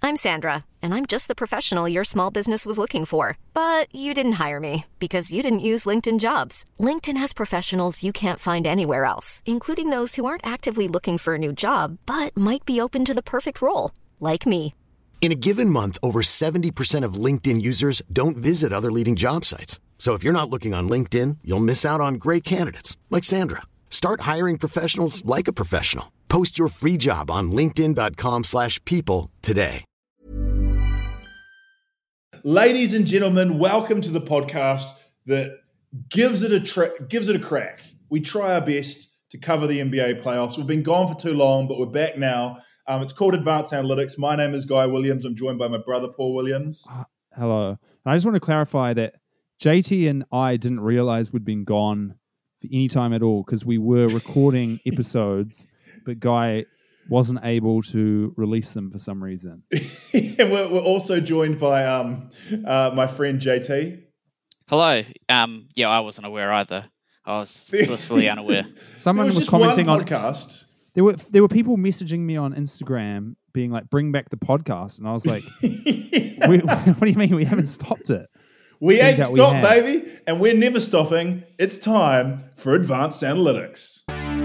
I'm Sandra, and I'm just the professional your small business was looking for. But you didn't hire me because you didn't use LinkedIn Jobs. LinkedIn has professionals you can't find anywhere else, including those who aren't actively looking for a new job, but might be open to the perfect role, like me. In a given month, over 70% of LinkedIn users don't visit other leading job sites. So if you're not looking on LinkedIn, you'll miss out on great candidates like Sandra. Start hiring professionals like a professional. Post your free job on linkedin.com/people today. Ladies and gentlemen, welcome to the podcast that gives it a crack. We try our best to cover the NBA playoffs. We've been gone for too long, but we're back now. It's called Advanced Analytics. My name is Guy Williams. I'm joined by my brother, Paul Williams. Hello. I just want to clarify that JT and I didn't realize we'd been gone for any time at all because we were recording episodes, but Guy wasn't able to release them for some reason. And we're also joined by my friend JT. Hello. I wasn't aware either. I was blissfully unaware. Someone was just commenting one on podcast. There were people messaging me on Instagram being like, "Bring back the podcast," and I was like, "What do you mean? We haven't stopped it." We ain't stopped, baby, and we're never stopping. It's time for Advanced Analytics.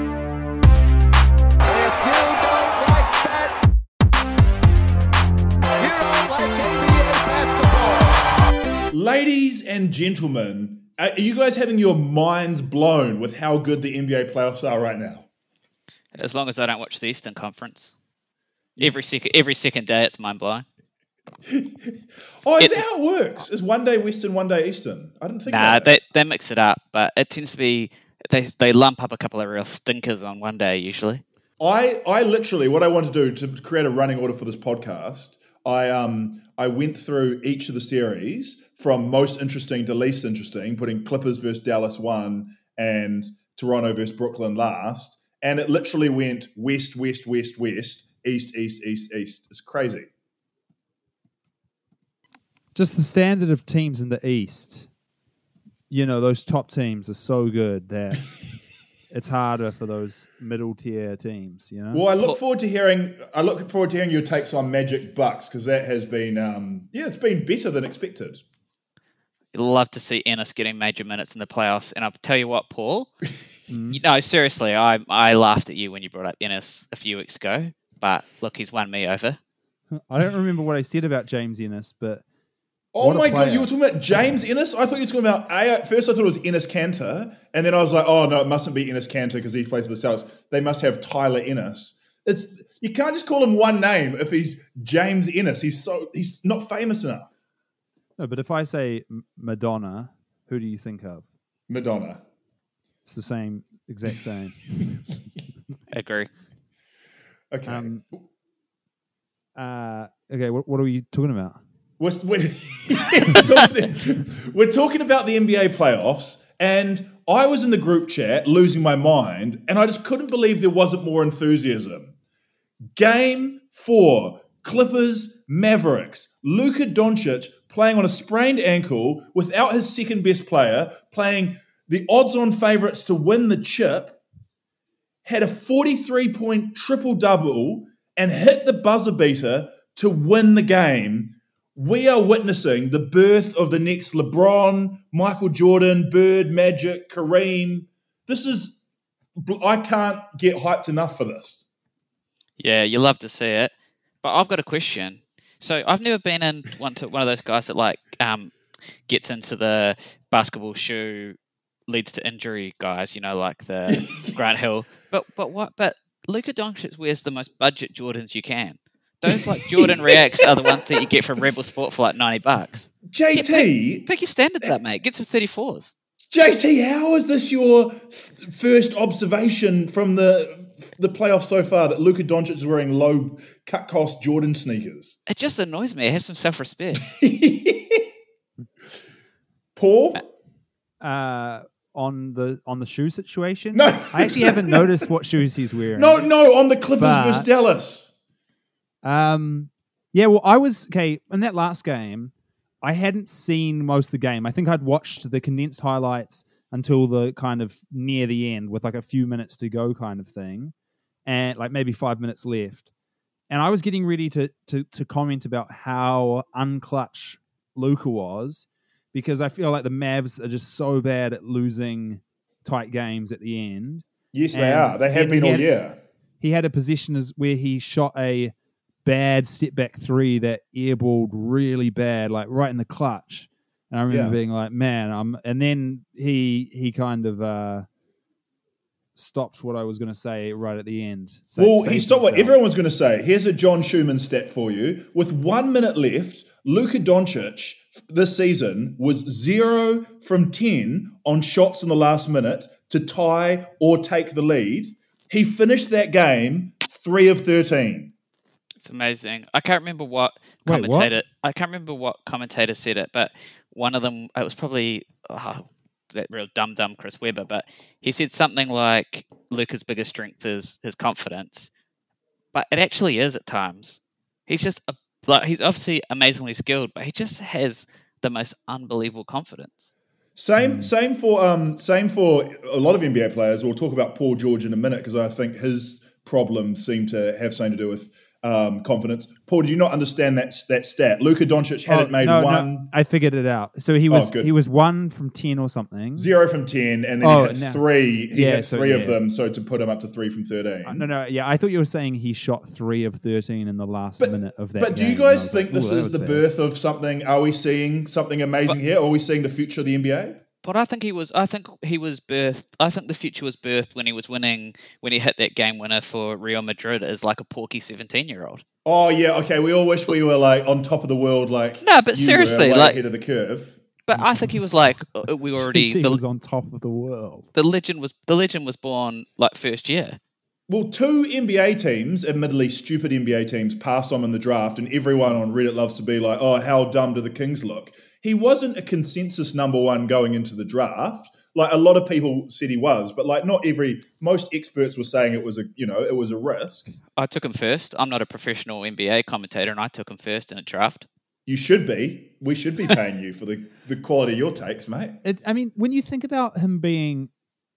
Ladies and gentlemen, are you guys having your minds blown with how good the NBA playoffs are right now? As long as I don't watch the Eastern Conference. Every second day it's mind-blowing. Oh, is that how it works? Is one day Western, one day Eastern? I didn't think about that. They mix it up, but it tends to be they lump up a couple of real stinkers on one day usually. I literally, what I want to do to create a running order for this podcast, I went through each of the series from most interesting to least interesting, putting Clippers versus Dallas 1 and Toronto versus Brooklyn last, and it literally went west, west, west, west, east, east, east, east. It's crazy. Just the standard of teams in the East, those top teams are so good that it's harder for those middle tier teams, Well, I look forward to hearing your takes on Magic Bucks because that has been, it's been better than expected. You'd love to see Ennis getting major minutes in the playoffs, and I'll tell you what, Paul. No, seriously, I laughed at you when you brought up Ennis a few weeks ago, but look, he's won me over. I don't remember what I said about James Ennis, but oh my God, you were talking about James Ennis? I thought you were talking about at first I thought it was Ennis Cantor, and then I was like, oh no, it mustn't be Ennis Cantor because he plays for the Celtics. They must have Tyler Ennis. You can't just call him one name if he's James Ennis. He's not famous enough. No, but if I say Madonna, who do you think of? Madonna. It's the exact same. I agree. Okay. Okay, what are we talking about? We're talking about the NBA playoffs, and I was in the group chat losing my mind, and I just couldn't believe there wasn't more enthusiasm. Game 4, Clippers, Mavericks, Luka Doncic playing on a sprained ankle without his second best player, playing the odds-on favourites to win the chip, had a 43-point triple-double and hit the buzzer beater to win the game. We are witnessing the birth of the next LeBron, Michael Jordan, Bird, Magic, Kareem. I can't get hyped enough for this. Yeah, you love to see it. But I've got a question. So I've never been in one of those guys that gets into the basketball shoe leads to injury guys, like the Grant Hill. But Luka Doncic wears the most budget Jordans you can. Those Jordan Reacts are the ones that you get from Rebel Sport for $90. JT, pick your standards up, mate. Get some 34s. JT, how is this your first observation from the playoffs so far that Luka Doncic is wearing low cut cost Jordan sneakers? It just annoys me. I have some self-respect. Paul? On the shoe situation? No. I actually haven't noticed what shoes he's wearing. No, on the Clippers versus Dallas. Yeah, well, I was, in that last game, I hadn't seen most of the game. I think I'd watched the condensed highlights until the kind of near the end with a few minutes to go kind of thing, and maybe 5 minutes left. And I was getting ready to comment about how unclutch Luka was, because I feel like the Mavs are just so bad at losing tight games at the end. Yes, they are. They have been all year. He had a position where he shot a bad step back three that airballed really bad, like right in the clutch. And I remember being like, man, and then he kind of stopped what I was going to say right at the end. He stopped what everyone was going to say. Here's a John Schumann stat for you. With 1 minute left, Luka Doncic this season was 0 from 10 on shots in the last minute to tie or take the lead. He finished that game 3 of 13. It's amazing. I can't remember what commentator. I can't remember what commentator said it, but one of them. It was probably that real dumb Chris Webber, but he said something like Luka's biggest strength is his confidence, but it actually is at times. He's just he's obviously amazingly skilled, but he just has the most unbelievable confidence. Same for a lot of NBA players. We'll talk about Paul George in a minute because I think his problems seem to have something to do with confidence. Paul, did you not understand that stat? Luka Doncic hadn't made one. No, I figured it out. So he was 1 from 10 or something. 0 from 10, and then he hit 3. He hit 3 of them, so to put him up to 3 from 13. I thought you were saying he shot 3 of 13 in the last minute of that. But do you guys think this is the birth of something? Are we seeing something amazing here? Or are we seeing the future of the NBA? But I think he was birthed. I think the future was birthed when he was winning, when he hit that game winner for Real Madrid as like a porky 17-year-old. Oh yeah, okay. We all wish we were like on top of the world, like no, but seriously, like like ahead of the curve. But I think he was like we already. He was on top of the world. The legend was born like first year. Well, 2 NBA teams, admittedly stupid NBA teams, passed on in the draft, and everyone on Reddit loves to be like, "Oh, how dumb do the Kings look?" He wasn't a consensus number 1 going into the draft. Like a lot of people said he was, but like most experts were saying it was a risk. I took him first. I'm not a professional NBA commentator, and I took him first in a draft. You should be. We should be paying you for the quality of your takes, mate. I mean, when you think about him being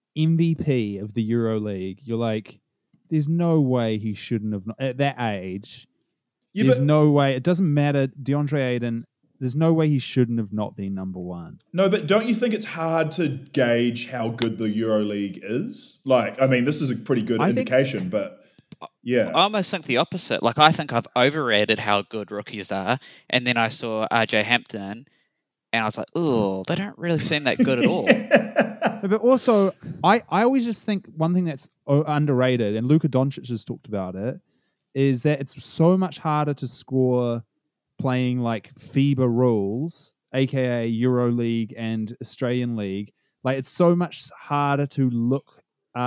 MVP of the EuroLeague, you're like, there's no way he shouldn't have, at that age. Yeah, there's no way. It doesn't matter. DeAndre Ayton, there's no way he shouldn't have not been number 1. No, but don't you think it's hard to gauge how good the EuroLeague is? Like, I mean, this is a pretty good indication, but yeah. I almost think the opposite. Like, I think I've overrated how good rookies are, and then I saw RJ Hampton, and I was like, oh, they don't really seem that good at all. But also, I always just think one thing that's underrated, and Luka Doncic has talked about it, is that it's so much harder to score playing like FIBA rules, aka EuroLeague and Australian League. Like it's so much harder to look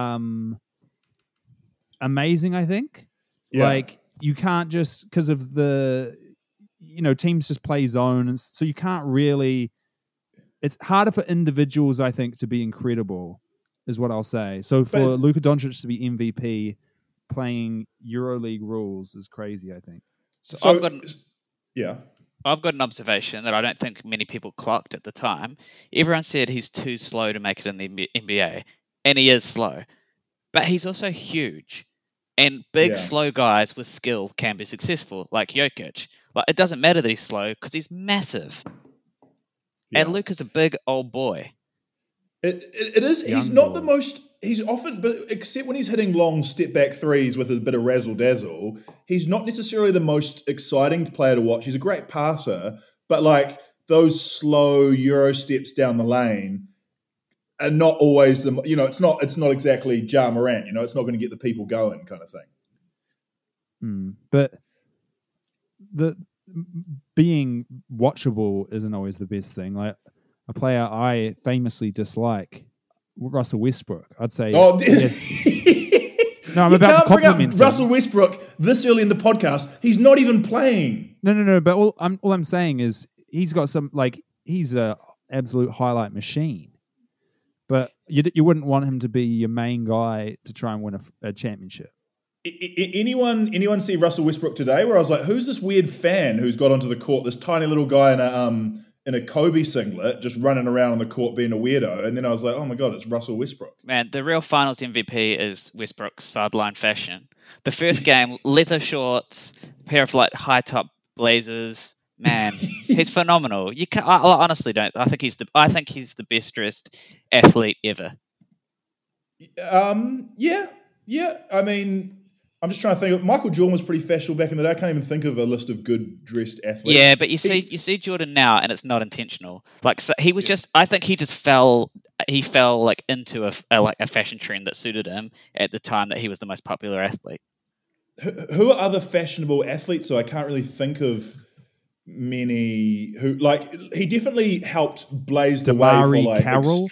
amazing, I think. Yeah. Like you can't just, because of the, teams just play zone, and so you can't really, it's harder for individuals, I think, to be incredible, is what I'll say. So for Luka Doncic to be MVP playing EuroLeague rules is crazy, I think. So I've got an observation that I don't think many people clocked at the time. Everyone said he's too slow to make it in the NBA, and he is slow. But he's also huge, and big, slow guys with skill can be successful, like Jokic. Like it doesn't matter that he's slow because he's massive. Yeah. And Luka's a big old boy. It is. He's not the most. He's often, but except when he's hitting long step back threes with a bit of razzle dazzle, he's not necessarily the most exciting player to watch. He's a great passer, but like those slow Euro steps down the lane are not always the. It's not exactly Ja Morant. It's not going to get the people going, kind of thing. But the being watchable isn't always the best thing. Like a player I famously dislike, Russell Westbrook. I'd say. Oh, yes. No, I'm about to compliment him. Russell Westbrook this early in the podcast. He's not even playing. No. But all I'm saying is he's got some, like, he's a absolute highlight machine. But you wouldn't want him to be your main guy to try and win a championship. Anyone see Russell Westbrook today? Where I was like, who's this weird fan who's got onto the court? This tiny little guy in in a Kobe singlet, just running around on the court being a weirdo. And then I was like, oh my God, it's Russell Westbrook. Man, the real finals MVP is Westbrook's sideline fashion. The first game, leather shorts, pair of like high top blazers. Man, he's phenomenal. You can I honestly don't. I think he's the best dressed athlete ever. Yeah. I mean, I'm just trying to think. Michael Jordan was pretty fashionable back in the day. I can't even think of a list of good dressed athletes. Yeah, but you see Jordan now, and it's not intentional. Like, so he was just. I think he just fell. He fell like into a fashion trend that suited him at the time that he was the most popular athlete. Who are other fashionable athletes? So I can't really think of many who like. He definitely helped blaze the way for like Carroll.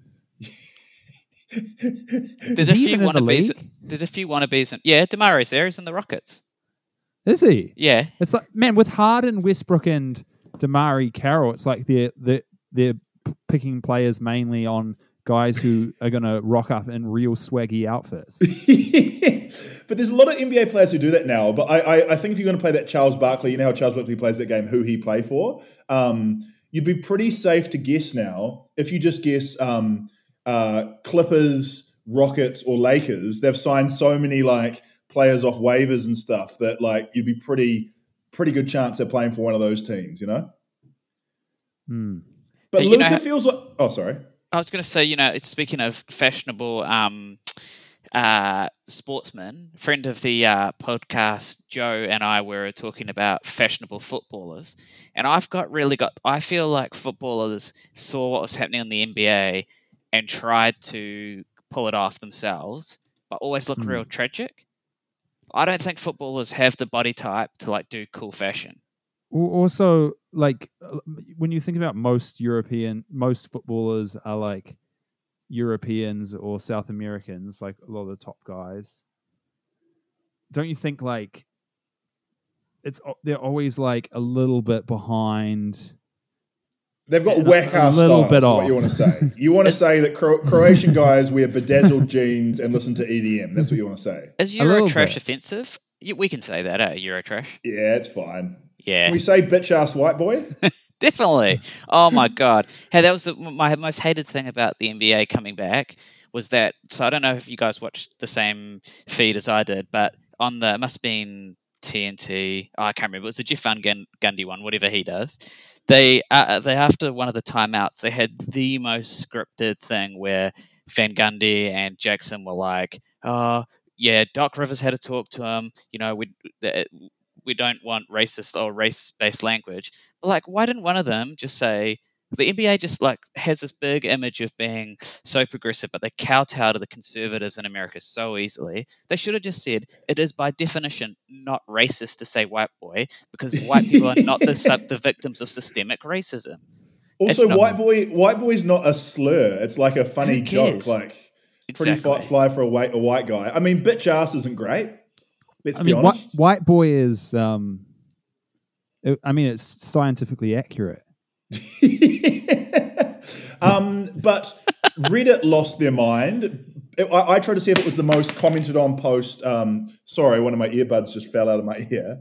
There's a few wannabes. There's a few wannabes. Yeah, DeMauri's there. He's in the Rockets. Is he? Yeah. It's like, man, with Harden, Westbrook, and DeMauri Carroll, it's like they're picking players mainly on guys who are going to rock up in real swaggy outfits. But there's a lot of NBA players who do that now. But I think if you're going to play that Charles Barkley, you know how Charles Barkley plays that game, who he play for, you'd be pretty safe to guess now if you just guess Clippers, Rockets, or Lakers. They've signed so many like players off waivers and stuff that like you'd be pretty good chance they're playing for one of those teams, you know? But Luka feels like... Oh, sorry. I was going to say, speaking of fashionable sportsmen, friend of the podcast, Joe and I were talking about fashionable footballers. And I feel like footballers saw what was happening in the NBA and tried to pull it off themselves, but always look real tragic. I don't think footballers have the body type to like do cool fashion. Also, like when you think about most footballers are like Europeans or South Americans, like a lot of the top guys. Don't you think like they're always like a little bit behind? They've got whack-ass styles, is what you want to say. You want to say that Croatian guys wear bedazzled jeans and listen to EDM. That's what you want to say. Is Eurotrash offensive? We can say that, Eurotrash. Yeah, it's fine. Yeah. Can we say bitch-ass white boy? Definitely. Oh, my God. Hey, that was my most hated thing about the NBA coming back was that, so I don't know if you guys watched the same feed as I did, but it must have been TNT. Oh, I can't remember. It was the Jeff Van Gundy one, whatever he does. They after one of the timeouts, they had the most scripted thing where Van Gundy and Jackson were like, "Oh, yeah, Doc Rivers had to talk to him. We don't want racist or race-based language." But like, why didn't one of them just say? The NBA just like has this big image of being so progressive, but they kowtow to the conservatives in America so easily. They should have just said it is by definition not racist to say white boy because white people are not the victims of systemic racism. Also, white boy's not a slur. It's like a funny joke, like pretty fly for a white guy. I mean, bitch ass isn't great. Let's be honest. White boy is. It's scientifically accurate. But Reddit lost their mind. I tried to see if it was the most commented on post. Sorry, one of my earbuds just fell out of my ear.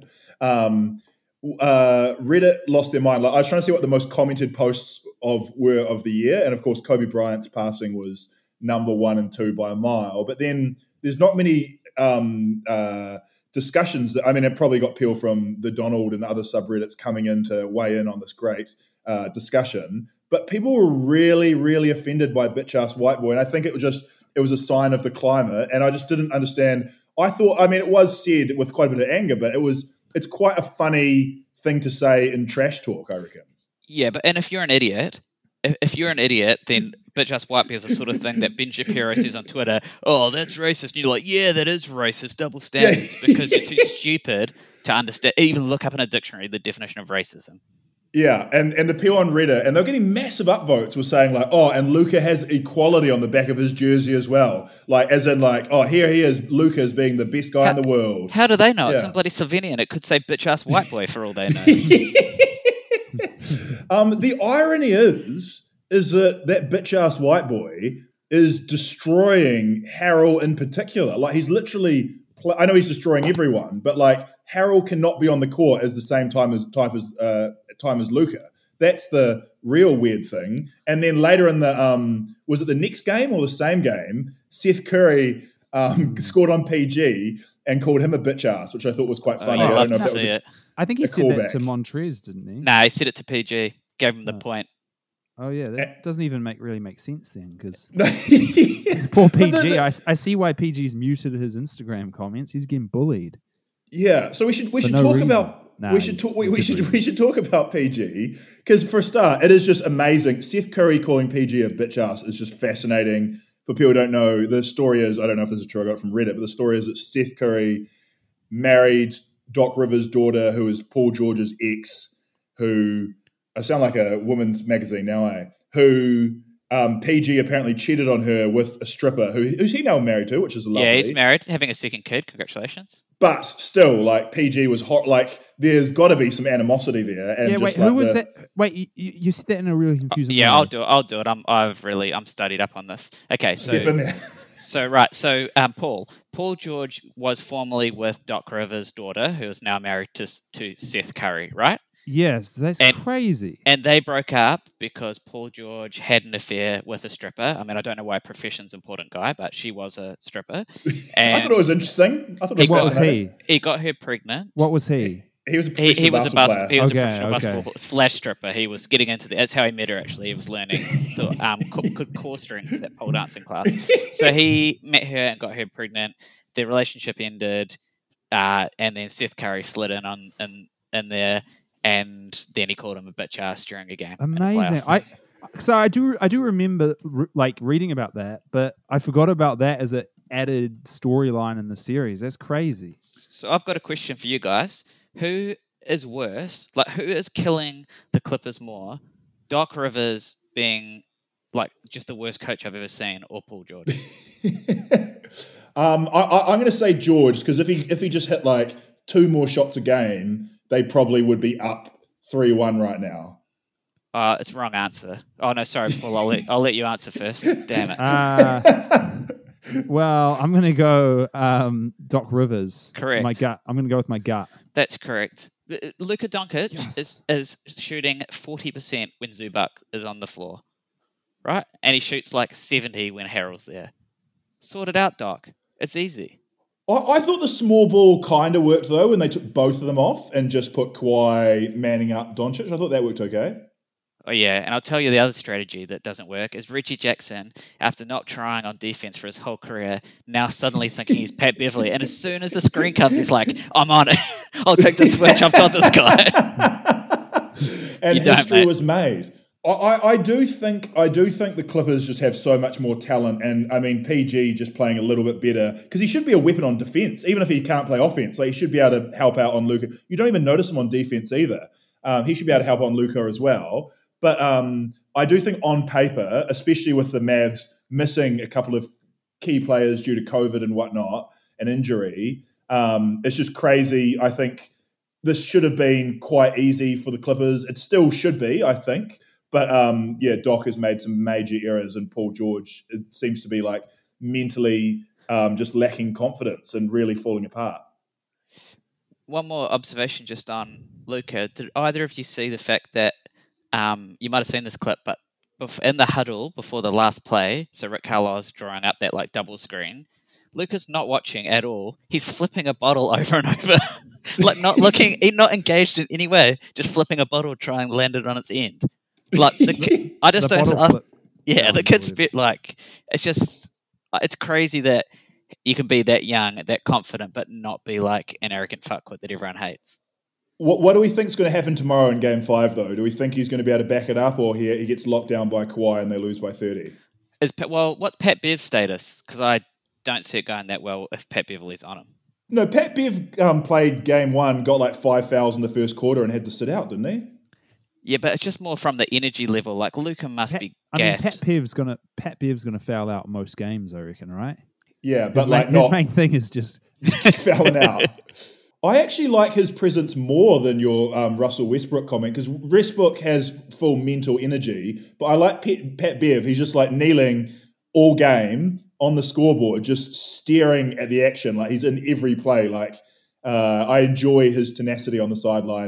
Reddit lost their mind. Like, I was trying to see what the most commented posts were of the year, and of course, Kobe Bryant's passing was number 1 and 2 by a mile. But then there's not many discussions. It probably got people from the Donald and other subreddits coming in to weigh in on this great discussion, but people were really, really offended by bitch ass white boy, and I think it was a sign of the climate, and I just didn't understand. I thought, it was said with quite a bit of anger, but it's quite a funny thing to say in trash talk, I reckon. Yeah, and if you're an idiot, then bitch ass white boy is the sort of thing that Ben Shapiro says on Twitter. Oh, that's racist. And you're like, yeah, that is racist. Double standards, because you're too stupid to understand, even look up in a dictionary the definition of racism. Yeah, and the people on Reddit, and they're getting massive upvotes, were saying like, oh, and Luka has equality on the back of his jersey as well. Like, as in like, oh, here he is, Luka as being the best guy in the world. How do they know? Yeah. It's in bloody Slovenian. It could say bitch-ass white boy for all they know. The irony is that bitch-ass white boy is destroying Harrell in particular. Like, he's literally, I know he's destroying everyone, but like, Harrell cannot be on the court at the same time as Luka. That's the real weird thing. And then later in the was it the next game or the same game? Seth Curry scored on PG and called him a bitch ass, which I thought was quite funny. I'd I love don't know to if that was see it. I think he a said that callback. to Montrez, didn't he? Nah, he said it to PG. Gave him the point. Oh yeah, that doesn't even really make sense then, because No. poor But PG. I see why PG's muted his Instagram comments. He's getting bullied. Yeah, so we should For no talk reason. about Nah, we should talk good we reason. should talk about PG, because for a start, it is just amazing. Seth Curry calling PG a bitch ass is just fascinating. For people who don't know, the story is, I don't know if this is true, I got it from Reddit, but the story is that Seth Curry married Doc Rivers' daughter, who is Paul George's ex, who I sound like a woman's magazine now, who PG apparently cheated on her with a stripper who's he now married to, which is lovely. Yeah, he's married, having a second kid. Congratulations. But still, like, PG was hot. Like, there's got to be some animosity there. And Yeah, just wait, like who was that? Wait, you said that in a really confusing way. Yeah, I'll do it. I'm studied up on this. Okay, Step in there. So Paul George was formerly with Doc Rivers' daughter, who is now married to Seth Curry, right? Yes, that's crazy. And they broke up because Paul George had an affair with a stripper. I mean, I don't know why profession's important, guy, but she was a stripper. And I thought it was interesting. I thought it was What was fascinating. he? he got her pregnant. What was he? He was a He professional was a basketball player. he was Okay, a professional okay. basketball slash stripper. He was getting into that's how he met her. Actually, he was learning the core string for that pole dancing class. So he met her and got her pregnant. Their relationship ended, and then Seth Curry slid in there, and then he called him a bitch ass during a game. in a Amazing. playoff. I do remember like reading about that, but I forgot about that as an added storyline in the series. That's crazy. So I've got a question for you guys. Who is worse? Like, who is killing the Clippers more? Doc Rivers being like just the worst coach I've ever seen, or Paul George? I'm going to say George, because if he just hit like 2 more shots a game, they probably would be up 3-1 right now. It's wrong answer. Oh no, sorry, Paul. I'll let you answer first. Damn it. Well, I'm going to go Doc Rivers. Correct. My gut. I'm going to go with my gut. That's correct. Luka Doncic Yes. is shooting 40% when Zubac is on the floor, right? And he shoots like 70 when Harrell's there. Sort it out, Doc. It's easy. I thought the small ball kind of worked, though, when they took both of them off and just put Kawhi manning up Doncic. I thought that worked okay. Oh yeah, and I'll tell you the other strategy that doesn't work is Reggie Jackson, after not trying on defense for his whole career, now suddenly thinking he's Pat Beverly, and as soon as the screen comes, he's like, "I'm on it. I'll take the switch. I've got this guy." And You don't, history mate. was made. I do think the Clippers just have so much more talent, and I mean PG just playing a little bit better, because he should be a weapon on defense, even if he can't play offense. Like, he should be able to help out on Luka. You don't even notice him on defense either. He should be able to help on Luka as well. But I do think on paper, especially with the Mavs missing a couple of key players due to COVID and whatnot, and injury, it's just crazy. I think this should have been quite easy for the Clippers. It still should be, I think. But Doc has made some major errors, and Paul George, it seems to be like mentally just lacking confidence and really falling apart. One more observation just on Luka. Did either of you see the fact that you might have seen this clip, but in the huddle before the last play, so Rick Carlisle's drawing up that like double screen, Luka's not watching at all. He's flipping a bottle over and over, like not looking, he's not engaged in any way, just flipping a bottle, trying to land it on its end. Like I just The don't. bottle flip. Yeah, the kid's Unbelievable. bit like it's crazy that you can be that young, that confident, but not be like an arrogant fuckwit that everyone hates. What do we think is going to happen tomorrow in Game 5, though? Do we think he's going to be able to back it up, or he gets locked down by Kawhi and they lose by 30? What's Pat Bev's status? Because I don't see it going that well if Pat Beverly's on him. No, Pat Bev played Game 1, got like 5 fouls in the first quarter and had to sit out, didn't he? Yeah, but it's just more from the energy level. Like Luka must be I mean, gassed. Pat Bev's gonna foul out most games, I reckon, right? Yeah, but His not main thing is just fouling out. I actually like his presence more than your Russell Westbrook comment, because Westbrook has full mental energy, but I like Pat Bev. He's just like kneeling all game on the scoreboard, just staring at the action. Like, he's in every play. Like, I enjoy his tenacity on the sideline.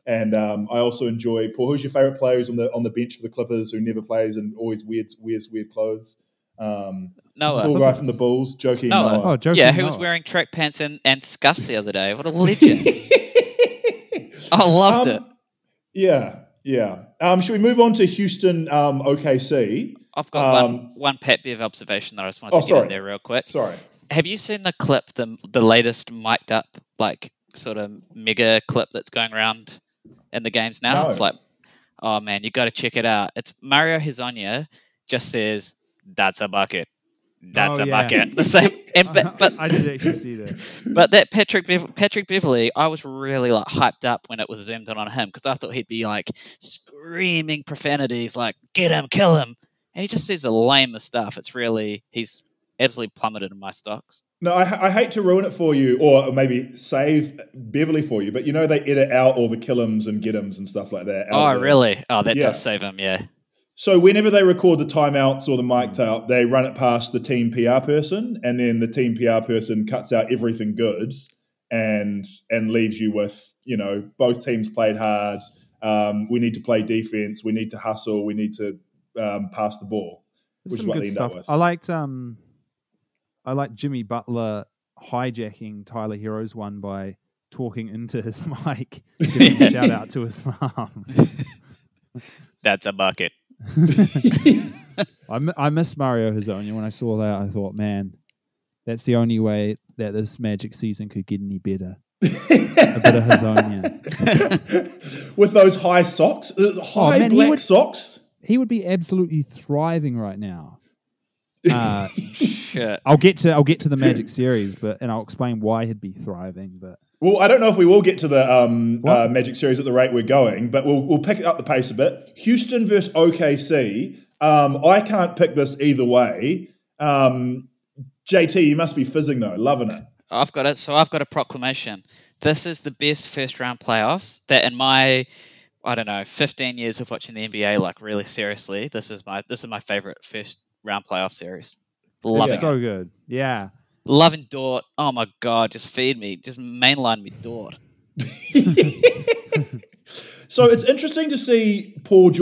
And I also enjoy Paul. Who's your favorite player who's on the bench for the Clippers who never plays and always wears weird clothes? Noah. Tall guy from the Bulls, Joakim Noah. Oh, Joakim Yeah, who Noah. was wearing track pants and scuffs the other day. What a legend. I loved it. Yeah. Should we move on to Houston, OKC? I've got one Pat Bev observation that I just wanted to get in there real quick. Sorry. Have you seen the clip, the latest mic'd up, like, sort of mega clip that's going around in the games now? No. It's like, oh man, you got to check it out. It's Mario Hezonja just says, "That's a bucket. That's a bucket." The same, but I did actually see that. But that Patrick Beverley, I was really like hyped up when it was zoomed in on him because I thought he'd be like screaming profanities, like "Get him, kill him," and he just says the lamest stuff. He's absolutely plummeted in my stocks. No, I hate to ruin it for you, or maybe save Beverly for you, but they edit out all the kill-ems and get-ems and stuff like that. Oh, really? Oh, that does save him, yeah. So whenever they record the timeouts or the mic out, they run it past the team PR person, and then the team PR person cuts out everything good and leaves you with, both teams played hard. We need to play defense. We need to hustle. We need to pass the ball, which is what they end up with. I liked Jimmy Butler hijacking Tyler Hero's one by talking into his mic, giving a shout out to his mom. That's a bucket. I miss Mario Hezonja. When I saw that, I thought, man, that's the only way that this Magic season could get any better. A bit of Hezonja. With those high socks, black socks. He would be absolutely thriving right now. Shit. I'll get to the Magic series, and I'll explain why he'd be thriving. But well, I don't know if we will get to the Magic series at the rate we're going, but we'll pick up the pace a bit. Houston versus OKC. I can't pick this either way. JT, you must be fizzing though, loving it. I've got it. So I've got a proclamation. This is the best first round playoffs that in my 15 years of watching the NBA, like really seriously, this is my favorite first round playoff series. Loving it. So good. Yeah. Loving Dort. Oh my God, just feed me. Just mainline me Dort. So it's interesting to see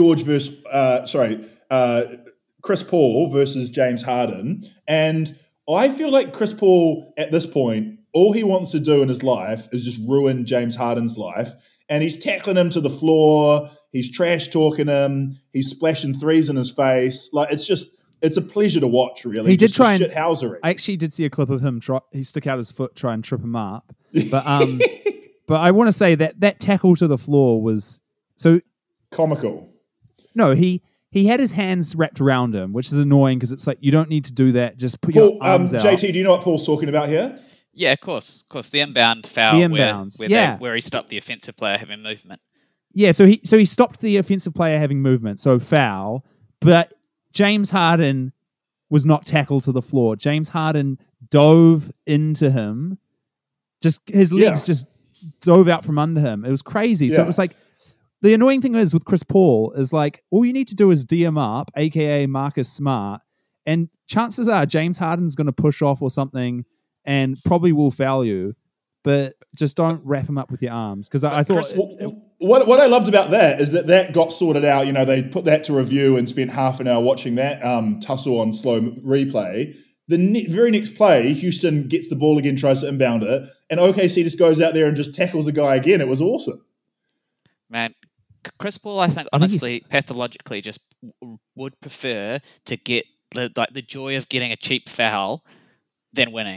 Chris Paul versus James Harden. And I feel like Chris Paul at this point, all he wants to do in his life is just ruin James Harden's life. And he's tackling him to the floor. He's trash talking him. He's splashing threes in his face. Like it's a pleasure to watch, really. He did try and shithousery. I actually did see a clip of him. He stuck out his foot, try and trip him up. But but I want to say that tackle to the floor was so comical. No, he had his hands wrapped around him, which is annoying because it's like you don't need to do that. Just put your arms out. JT, do you know what Paul's talking about here? Yeah, of course. The inbound foul. Where he stopped the offensive player having movement. Yeah, so he stopped the offensive player having movement, so foul. But James Harden was not tackled to the floor. James Harden dove into him. Just his legs just dove out from under him. It was crazy. So it was like the annoying thing is with Chris Paul is like all you need to do is DM up, aka Marcus Smart, and chances are James Harden's going to push off or something and probably will foul you, but just don't wrap him up with your arms because I thought. What I loved about that is that got sorted out. They put that to review and spent half an hour watching that tussle on slow replay. The very next play, Houston gets the ball again, tries to inbound it, and OKC just goes out there and just tackles the guy again. It was awesome. Man, Chris Paul, I think honestly, pathologically, just would prefer to get the joy of getting a cheap foul than winning.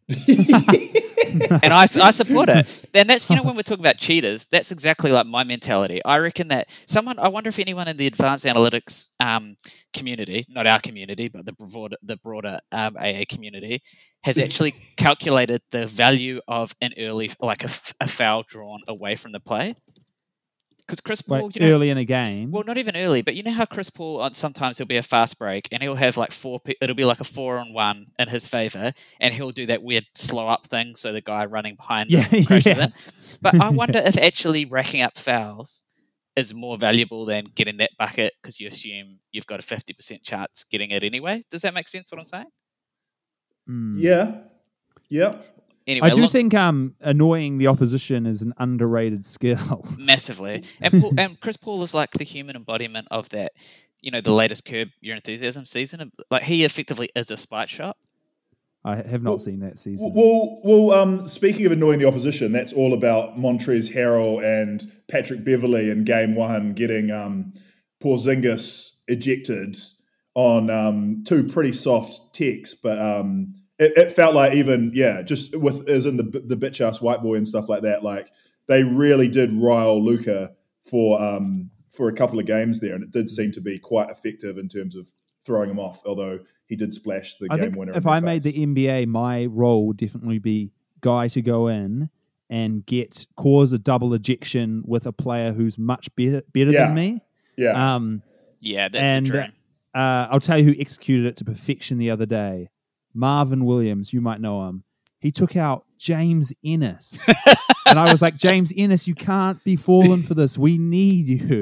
And I support it. And that's, when we're talking about cheaters, that's exactly like my mentality. I reckon that I wonder if anyone in the advanced analytics community, not our community, but the broader AA community, has actually calculated the value of an early, like a foul drawn away from the play. Because Chris Paul, early in a game. Well, not even early, but you know how Chris Paul sometimes he'll be a fast break and he'll have like it'll be like a 4-on-1 in his favor, and he'll do that weird slow up thing so the guy running behind him crashes in. But I wonder if actually racking up fouls is more valuable than getting that bucket because you assume you've got a 50% chance getting it anyway. Does that make sense? What I'm saying? Yeah. Anyway, I do think annoying the opposition is an underrated skill. massively. And Chris Paul is like the human embodiment of that. The latest Curb Your Enthusiasm season. Like he effectively is a spite shot. I have not seen that season. Well, speaking of annoying the opposition, that's all about Montrezl Harrell and Patrick Beverley in Game 1 getting Porzingis ejected on two pretty soft techs, but it felt like just with as in the bitch ass white boy and stuff like that. Like they really did rile Luka for a couple of games there, and it did seem to be quite effective in terms of throwing him off. Although he did splash the game winner. If I made the NBA, my role would definitely be guy to go in and cause a double ejection with a player who's much better than me. Yeah. That's the dream. I'll tell you who executed it to perfection the other day. Marvin Williams, you might know him. He took out James Ennis. And I was like, James Ennis, you can't be falling for this. We need you.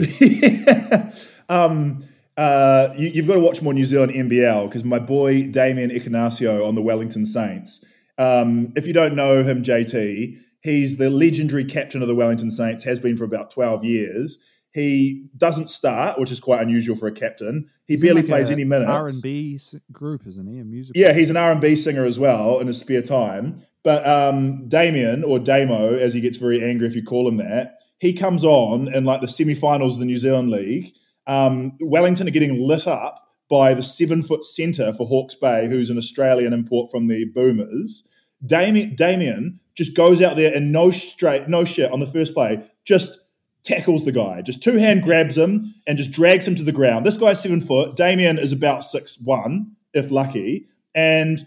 You've got to watch more New Zealand NBL because my boy Damien Icinacio on the Wellington Saints. If you don't know him, JT, he's the legendary captain of the Wellington Saints, has been for about 12 years. He doesn't start, which is quite unusual for a captain. He barely plays any minutes. R&B group, isn't he? A musical. Yeah, he's an R&B singer as well in his spare time. But Damien, or Damo, as he gets very angry if you call him that, he comes on in like the semi-finals of the New Zealand League. Wellington are getting lit up by the 7-foot centre for Hawke's Bay, who's an Australian import from the Boomers. Damien just goes out there and no shit on the first play, just tackles the guy, just two-hand grabs him and just drags him to the ground. This guy's 7 foot. Damien is about 6'1", if lucky, and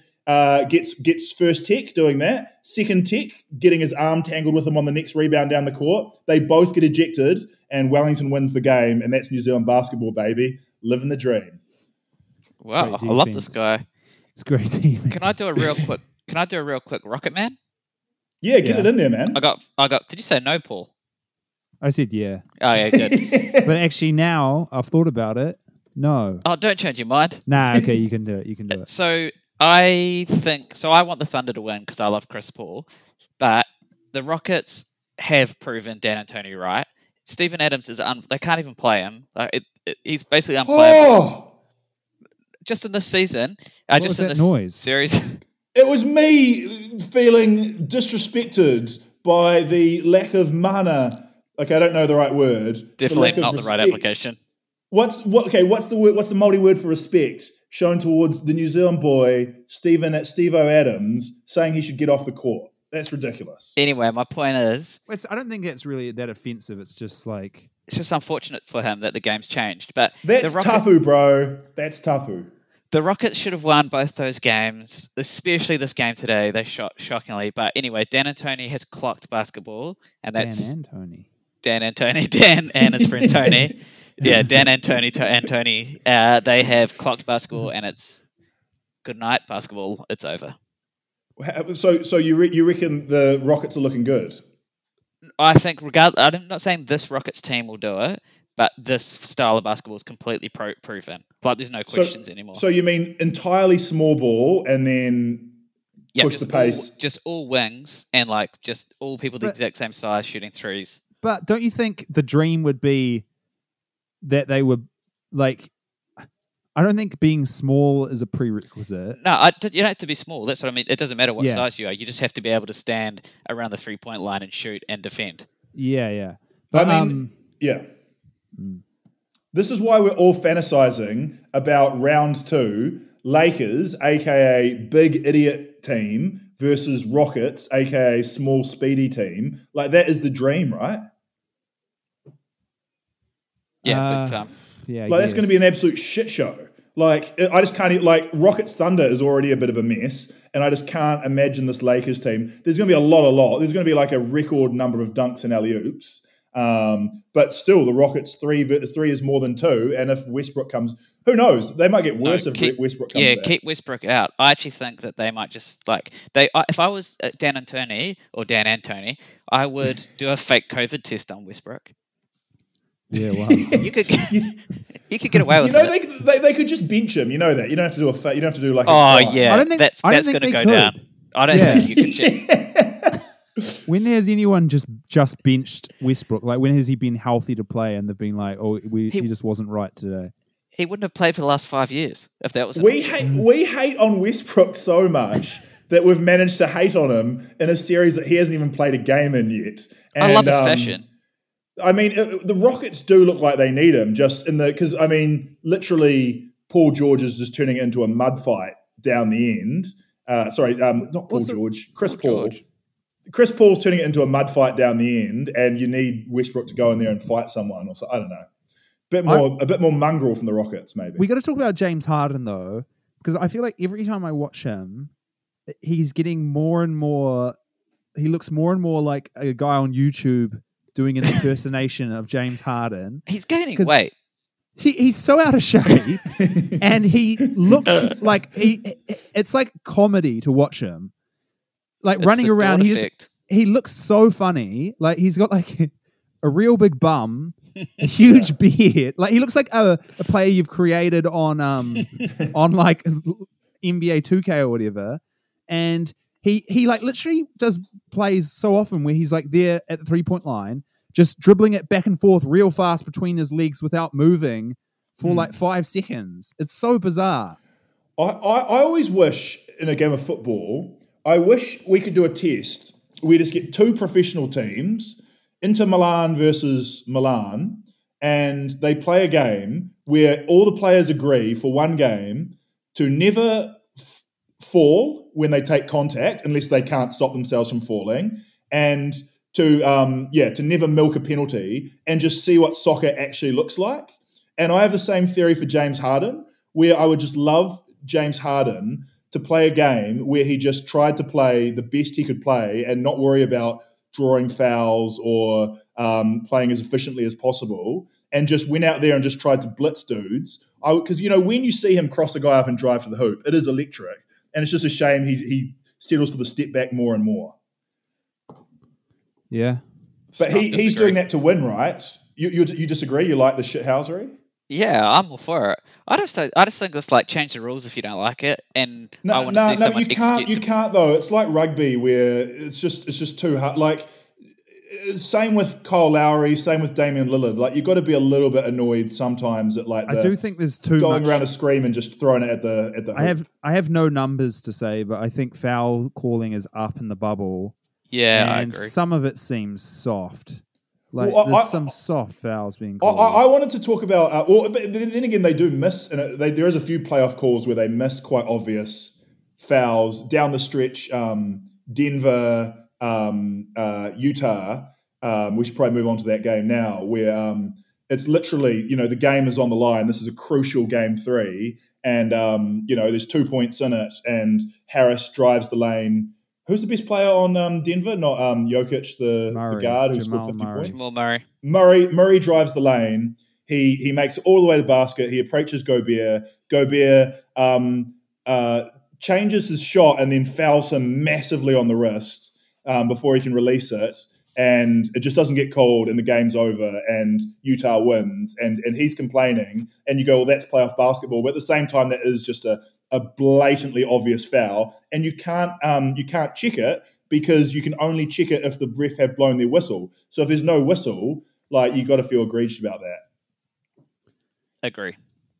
gets first tech doing that. Second tech, getting his arm tangled with him on the next rebound down the court. They both get ejected, and Wellington wins the game, and that's New Zealand basketball, baby. Living the dream. Wow, I love this guy. It's great team. Can I do a real quick Rocket Man? Yeah, get it in there, man. I got. Did you say no, Paul? I said yeah. Oh yeah, good. But actually now I've thought about it. No. Oh, don't change your mind. Nah, okay, you can do it. So I want the Thunder to win because I love Chris Paul, but the Rockets have proven Dan Antonio right. Steven Adams they can't even play him. He's basically unplayable. Oh! Just in this season, What was that noise? Series. It was me feeling disrespected by the lack of mana. Okay, I don't know the right word. Definitely not the right application. What's the word? What's the multi-word for respect shown towards the New Zealand boy Steve-O Adams saying he should get off the court? That's ridiculous. Anyway, my point is, I don't think it's really that offensive. It's just like it's just unfortunate for him that the game's changed. But that's tafu, bro. That's tafu. The Rockets should have won both those games, especially this game today. They shot shockingly. But anyway, Dan Antonio has clocked basketball, and that's Dan and his friend Tony. Yeah, Dan and Tony. They have clocked basketball, and it's good night basketball. It's over. So you reckon the Rockets are looking good? I think I'm not saying this Rockets team will do it, but this style of basketball is completely proven. Like there's no questions anymore. So you mean entirely small ball and then push the pace? Just all wings and like just all people the exact same size shooting threes. But don't you think the dream would be that they were like? I don't think being small is a prerequisite. No, you don't have to be small. That's what I mean. It doesn't matter what size you are. You just have to be able to stand around the 3-point line and shoot and defend. Yeah. But, yeah. This is why we're all fantasizing about round 2, Lakers, aka big idiot team, versus Rockets, aka small speedy team. Like that is the dream, right? Yeah, big time. Yeah, like that's going to be an absolute shit show. Like I just can't. Like Rockets Thunder is already a bit of a mess, and I just can't imagine this Lakers team. There's going to be a lot. There's going to be like a record number of dunks and alley oops. But still, the Rockets three is more than 2, and if Westbrook comes, who knows? They might get worse if Westbrook comes back. Keep Westbrook out. I actually think that they might just if I was Dan Antonio, I would do a fake COVID test on Westbrook. Yeah, wow. you could get away with it. They could just bench him. You know that. You don't have to do you don't have to do like. I don't think that's going to go down. I don't Yeah. think you can check. When has anyone just benched Westbrook? Like, when has he been healthy to play and they've been like, oh, he just wasn't right today? He wouldn't have played for the last 5 years if that was an We option. hate on Westbrook so much that we've managed to hate on him in a series that he hasn't even played a game in yet. I love his And, fashion. I mean, the Rockets do look like they need him because, I mean, literally, Paul George is just turning it into a mud fight down the end. Not Paul George, Chris Paul. George. Chris Paul's turning it into a mud fight down the end, and you need Westbrook to go in there and fight someone. Or so, I don't know. A bit more mongrel from the Rockets, maybe. We got to talk about James Harden though, because I feel like every time I watch him, he's getting more and more. He looks more and more like a guy on YouTube doing an impersonation of James Harden. He's gaining weight. He's so out of shape, and he looks like it's like comedy to watch him. Like It's running the around, Dawn effect. he looks so funny. Like he's got like a real big bum, a huge beard. Like he looks like a player you've created on on like NBA 2K or whatever. And he like literally does plays so often where he's like there at the 3-point line, just dribbling it back and forth real fast between his legs without moving for like 5 seconds. It's so bizarre. I always wish in a game of football, I wish we could do a test. We just get 2 professional teams, Inter Milan versus Milan, and they play a game where all the players agree for one game to never fall when they take contact unless they can't stop themselves from falling, and to never milk a penalty and just see what soccer actually looks like. And I have the same theory for James Harden, where I would just love James Harden to play a game where he just tried to play the best he could play and not worry about drawing fouls or playing as efficiently as possible, and just went out there and just tried to blitz dudes. Because, when you see him cross a guy up and drive to the hoop, it is electric. And it's just a shame he settles for the step back more and more. Yeah. But he's doing that to win, right? You disagree? You like the shithousery? Yeah, I'm all for it. I just think it's like change the rules if you don't like it, and I want to see someone you can't. execute You can't though. It's like rugby where it's just too hard. Like same with Kyle Lowry, same with Damian Lillard. Like you've got to be a little bit annoyed sometimes at like I do think there's too going much around a scream and just throwing it at the. I have no numbers to say, but I think foul calling is up in the bubble. Yeah, I and agree. some of it seems soft. Like Well, there's some soft fouls being called. I wanted to talk about. But then again, they do miss, and there is a few playoff calls where they miss quite obvious fouls down the stretch. Denver, Utah. We should probably move on to that game now, where it's literally the game is on the line. This is a crucial game 3, and there's 2 points in it, and Harris drives the lane. Who's the best player on Denver? Not Jokic, the guard who scored 50 points. Jamal Murray. Murray drives the lane. He makes it all the way to the basket. He approaches Gobert. Gobert changes his shot and then fouls him massively on the wrist before he can release it. And it just doesn't get called, and the game's over, and Utah wins. And he's complaining. And you go, well, that's playoff basketball. But at the same time, that is just a blatantly obvious foul, and you can't check it because you can only check it if the ref have blown their whistle. So if there's no whistle, like you got to feel egregious about that. Agree.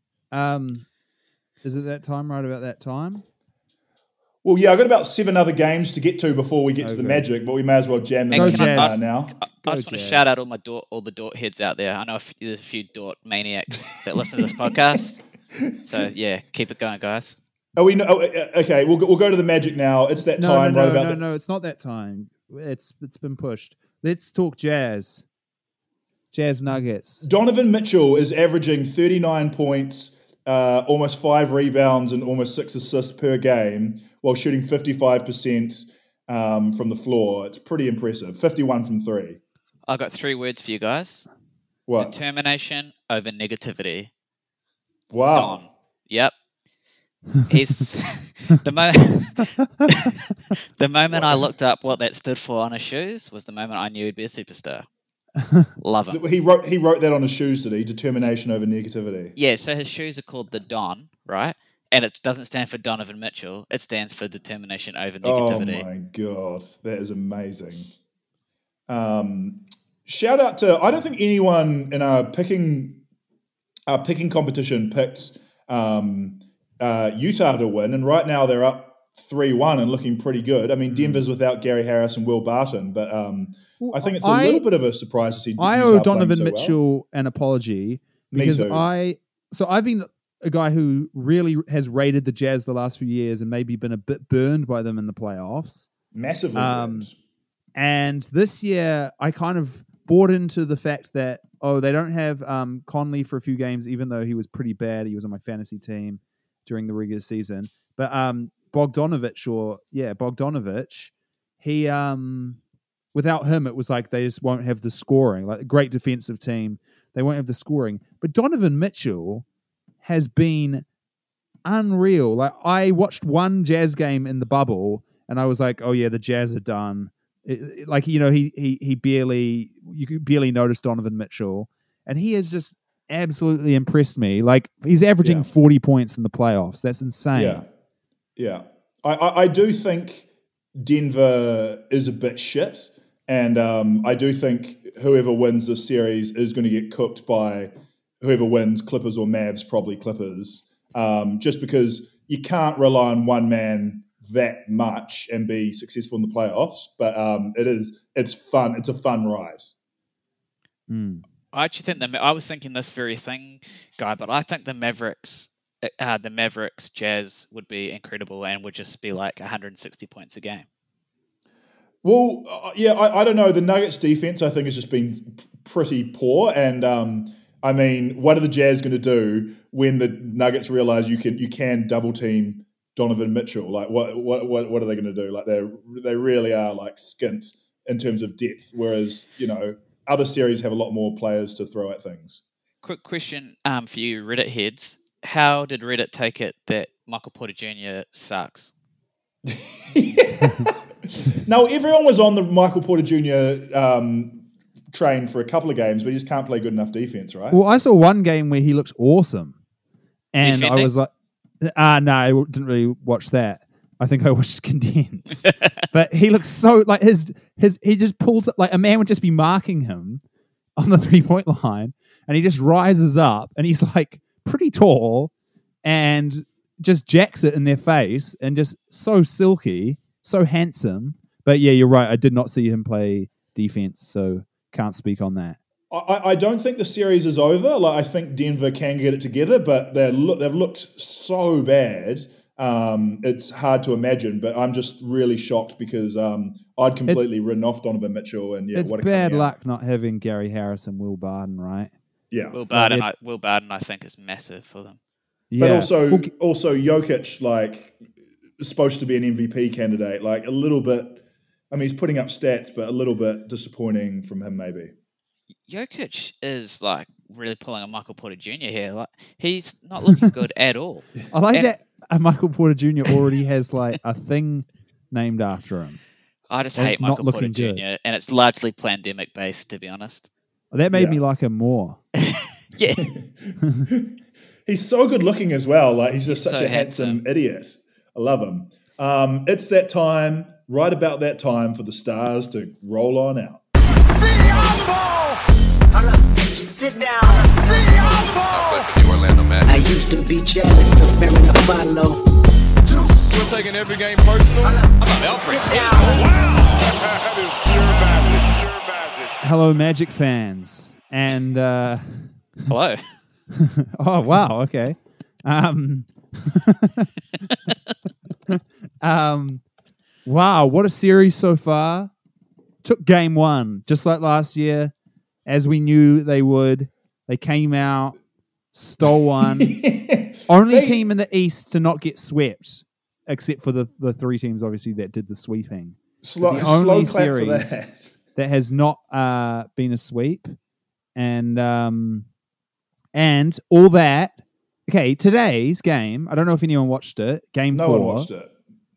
Is it that time? Right about that time? Well, yeah, I've got about 7 other games to get to before we get to the Magic, but we may as well jam them And in can I- now. I just want to shout out all the Dort heads out there. I know there's a few Dort maniacs that listen to this podcast. So yeah, keep it going, guys. Okay, we'll go to the Magic now. It's that time, right? No, it's not that time. It's been pushed. Let's talk Jazz. Jazz Nuggets. Donovan Mitchell is averaging 39 points, almost 5 rebounds, and almost 6 assists per game, while shooting 55% from the floor. It's pretty impressive. 51 from 3. I got 3 words for you guys. What? Determination over negativity. Wow. Don. Yep. He's the moment I looked up what that stood for on his shoes was the moment I knew he'd be a superstar. Love him. He wrote that on his shoes, did he? Determination over negativity. Yeah, so his shoes are called the Don, right? and it doesn't stand for Donovan Mitchell. It stands for determination over Oh negativity. my God, that is amazing. Shout out to, I don't think anyone in our picking competition picked Utah to win, and right now they're up 3-1 and looking pretty good. I mean, Denver's without Gary Harris and Will Barton, but I think it's a little bit of a surprise to see I Utah owe playing Donovan so Mitchell well. an apology Me because too. I've been a guy who really has rated the Jazz the last few years and maybe been a bit burned by them in the playoffs. Massively burned. And this year, I kind of bought into the fact that, they don't have Conley for a few games, even though he was pretty bad. He was on my fantasy team during the regular season. But Bogdanovich, he, without him, it was like they just won't have the scoring. Like a great defensive team, they won't have the scoring. But Donovan Mitchell has been unreal. Like I watched one Jazz game in the bubble, and I was like, "Oh yeah, the Jazz are done." You could barely notice Donovan Mitchell, and he has just absolutely impressed me. Like he's averaging 40 points in the playoffs. That's insane. Yeah. I do think Denver is a bit shit, and I do think whoever wins this series is going to get cooked by whoever wins, Clippers or Mavs, probably Clippers, just because you can't rely on one man that much and be successful in the playoffs. But it's fun. It's a fun ride. I actually think I was thinking this very thing, Guy, but I think the Mavericks Jazz would be incredible and would just be like 160 points a game. Well, I don't know. The Nuggets defense, I think, has just been pretty poor. And I mean, what are the Jazz going to do when the Nuggets realize you can double team Donovan Mitchell? Like, what are they going to do? Like, they really are like skint in terms of depth. Whereas, other series have a lot more players to throw at things. Quick question for you, Reddit heads. How did Reddit take it that Michael Porter Jr. sucks? Now, everyone was on the Michael Porter Jr. Train for a couple of games, but he just can't play good enough defense, right? Well, I saw one game where he looks awesome, and Defending? I was like, no, I didn't really watch that. I think I watched condensed, but he looks so like he just pulls it like a man would just be marking him on the 3-point line, and he just rises up, and he's like pretty tall, and just jacks it in their face, and just so silky, so handsome. But yeah, you're right. I did not see him play defense, so can't speak on that. I don't think the series is over. Like I think Denver can get it together, but they've looked so bad. It's hard to imagine, but I'm just really shocked because I'd completely written off Donovan Mitchell, and it's what a bad coming out. luck not having Gary Harris and Will Barton, right? Yeah, Will Barton, I think, is massive for them. Yeah. but also Jokic, like, is supposed to be an MVP candidate. Like a little bit. I mean, he's putting up stats, but a little bit disappointing from him, maybe. Jokic is like really pulling a Michael Porter Jr. here. Like he's not looking good at all. I like that Michael Porter Jr. already has like a thing named after him. I just And hate it's not Michael Porter looking Jr. good. and it's largely pandemic based, to be honest. That made Yeah. me like him more. Yeah, He's so good looking as well. Like he's just He's such so a handsome handsome. idiot. I love him. It's that time, right about that time, for the Stars to roll on out. Sit down. I used to be jealous of Mary Follow. We're taking every game personal. Sit down. Hello, Magic fans, and hello. oh wow, okay. Wow, what a series so far. Took game one, just like last year, as we knew they would. They came out, stole one. Only team in the East to not get swept, except for the three teams, obviously, that did the sweeping. Slow The only clap for series that. that has not been a sweep. And all that. Okay, today's game, I don't know if anyone watched it, game No 4. one watched it.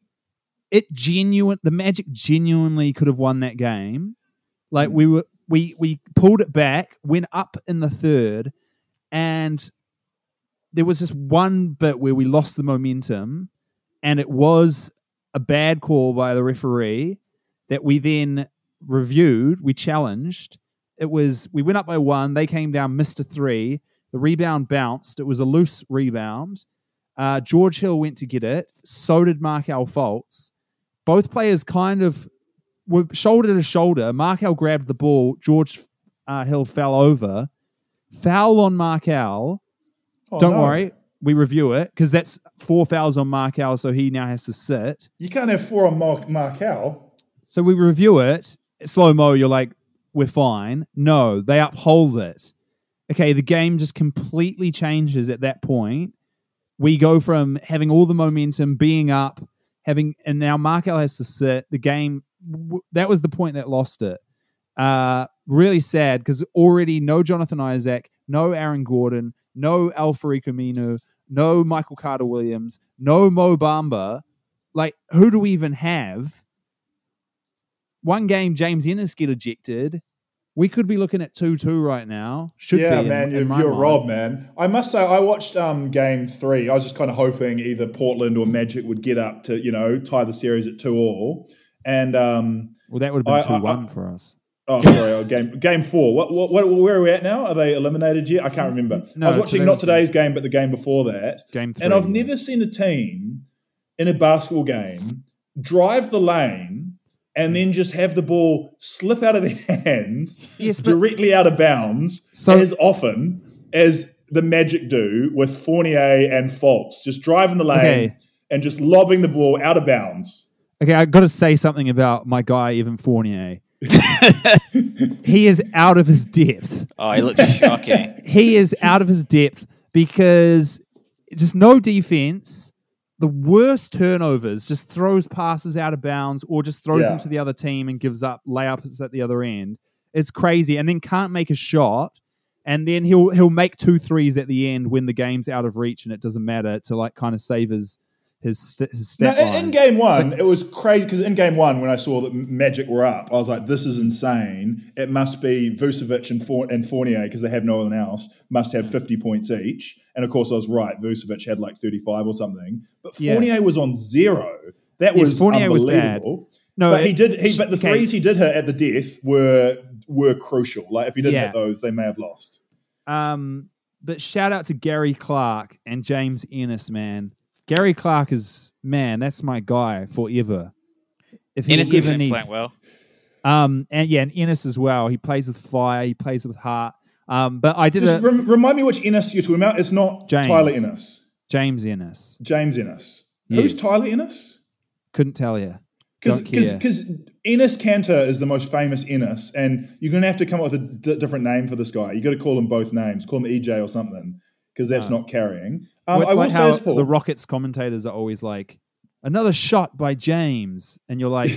The Magic genuinely could have won that game. Like we pulled it back, went up in the third, and there was this one bit where we lost the momentum, and it was a bad call by the referee that we then reviewed, we challenged. We went up by 1, they came down, missed a 3, the rebound bounced, it was a loose rebound. George Hill went to get it, so did Markel Fultz. Both players kind of were shoulder to shoulder. Markel grabbed the ball, George Hill fell over. Foul on Markel. Don't worry, we review it, because that's 4 fouls on Markel, so he now has to sit. You can't have 4 on Markel. So we review it. Slow-mo, you're like, we're fine. No, they uphold it. Okay, the game just completely changes at that point. We go from having all the momentum, being up, and now Markel has to sit. The game, that was the point that lost it. Really sad, because already no Jonathan Isaac, no Aaron Gordon, no Alfred Camino, no Michael Carter-Williams, no Mo Bamba. Like, who do we even have? One game, James Ennis get ejected. We could be looking at 2-2 right now. Man, you're Rob, man. I must say, I watched Game 3. I was just kind of hoping either Portland or Magic would get up to, tie the series at 2-2. And well, that would have been 2-1 for us. Oh, sorry. Game 4. What? Where are we at now? Are they eliminated yet? I can't remember. No, I was watching not today's game, but the game before that. Game 3. And I've never seen a team in a basketball game drive the lane and then just have the ball slip out of their hands directly out of bounds as often as the Magic do with Fournier and Fultz. Just driving the lane and just lobbing the ball out of bounds. Okay, I've got to say something about my guy, Evan Fournier. He is out of his depth. Oh, he looks shocking. He is out of his depth because just no defense, the worst turnovers, just throws passes out of bounds or just throws them to the other team and gives up layups at the other end. It's crazy. And then can't make a shot. And then he'll make 2 threes at the end when the game's out of reach and it doesn't matter to like kind of save his stat line. In Game 1, it was crazy because in Game 1, when I saw that Magic were up, I was like, this is insane. It must be Vucevic and Fournier, because they have no one else, must have 50 points each. And of course, I was right. Vucevic had like 35 or something. But Fournier was on 0. That was Fournier unbelievable. Was bad. No, but but the threes he did hit at the death were crucial. Like if he didn't hit those, they may have lost. But shout out to Gary Clark and James Ennis, man. Gary Clark is, man, that's my guy forever. If he Ennis ever needs, playing well. And Ennis as well. He plays with fire. He plays with heart. But I did remind me which Ennis you're talking about. It's not James. Tyler Ennis. James Ennis. James Ennis. Yes. Who's Tyler Ennis? Couldn't tell you. Because Enes Kanter is the most famous Ennis, and you're going to have to come up with a different name for this guy. You got to call him both names. Call him EJ or something, because that's not carrying. Well, it's like how the Rockets commentators are always like, another shot by James, and you're like,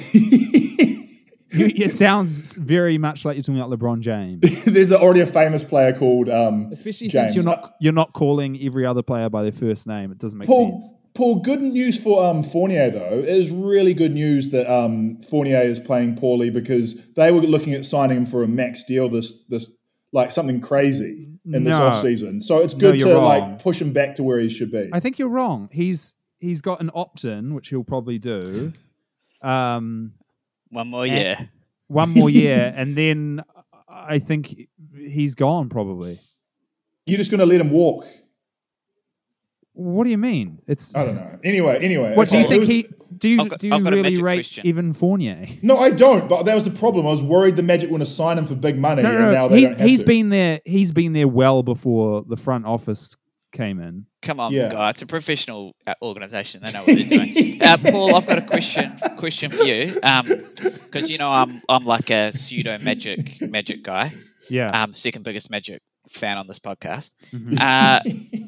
it sounds very much like you're talking about LeBron James. There's already a famous player called especially James. Since you're not calling every other player by their first name. It doesn't make sense. Paul, good news for Fournier, though. It is really good news that Fournier is playing poorly, because they were looking at signing him for a max deal, this like something crazy in this offseason. So it's good to like push him back to where he should be. I think you're wrong. He's got an opt-in, which he'll probably do. One more year. One more year, and then I think he's gone probably. You're just going to let him walk? What do you mean? I don't know. Anyway. What do you think do you really rate question. Evan Fournier? No, I don't. But that was the problem. I was worried the Magic want to sign him for big money, and now they don't have he's to. been there. He's been there well before the front office came in. Come on, guy. It's a professional organisation. They know what they're doing. Paul, I've got a question for you. Because I'm like a pseudo Magic guy. Yeah. Second biggest Magic fan on this podcast. Mm-hmm.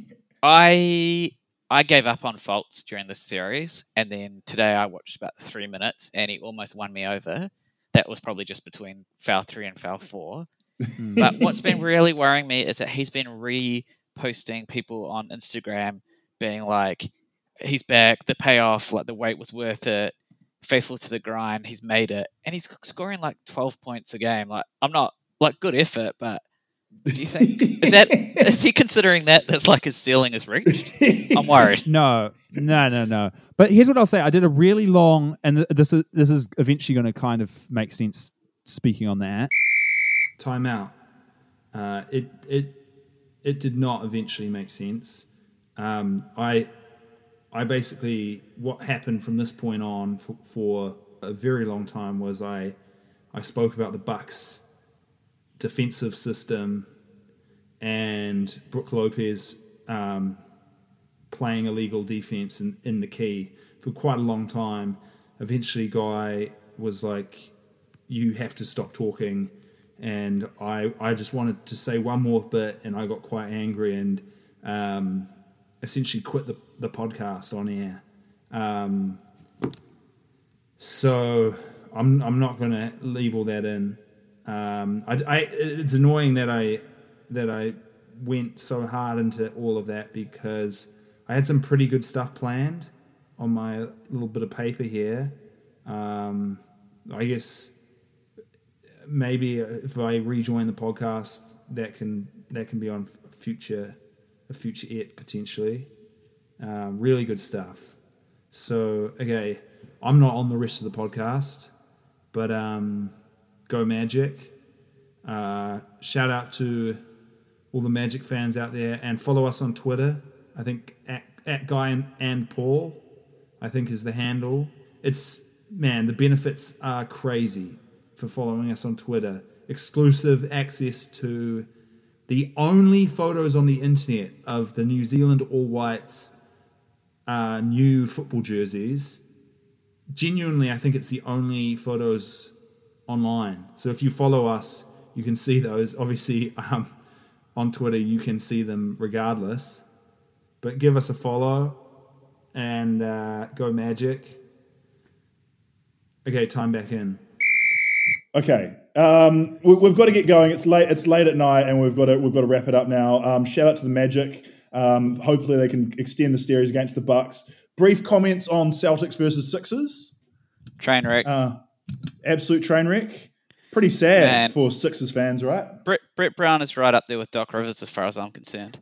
I gave up on Fultz during this series, and then today I watched about 3 minutes, and he almost won me over. That was probably just between foul 3 and foul 4. But what's been really worrying me is that he's been reposting people on Instagram being like, he's back, the payoff, like the wait was worth it, faithful to the grind, he's made it, and he's scoring like 12 points a game. Like, I'm not, like, good effort, but Do you think is he considering that's like his ceiling is reached? I'm worried. No. But here's what I'll say: I did a really long, and this is eventually going to kind of make sense. Speaking on that, time out. It did not eventually make sense. I basically, what happened from this point on for a very long time was I spoke about the Bucks' defensive system and Brook Lopez playing illegal defense in the key for quite a long time. Eventually, Guy was like, you have to stop talking. And I just wanted to say one more bit, and I got quite angry and essentially quit the podcast on air. So I'm not going to leave all that in. It's annoying that I went so hard into all of that because I had some pretty good stuff planned on my little bit of paper here. I guess maybe if I rejoin the podcast, that can be on a future ep potentially. Really good stuff. So okay, I'm not on the rest of the podcast, but go Magic. Shout out to all the Magic fans out there, and follow us on Twitter. I think at Guy and Paul, I think is the handle. The benefits are crazy for following us on Twitter. Exclusive access to the only photos on the internet of the New Zealand All Whites new football jerseys. Genuinely, I think it's the only photos online. So if you follow us, you can see those. Obviously, on Twitter, you can see them regardless. But give us a follow and go Magic. Okay, time back in. Okay, we've got to get going. It's late at night, and we've got to wrap it up now. Shout out to the Magic. Hopefully, they can extend the series against the Bucks. Brief comments on Celtics versus Sixers. Train wreck. Absolute train wreck. Pretty sad for Sixers fans, right? Brett Brown is right up there with Doc Rivers as far as I'm concerned.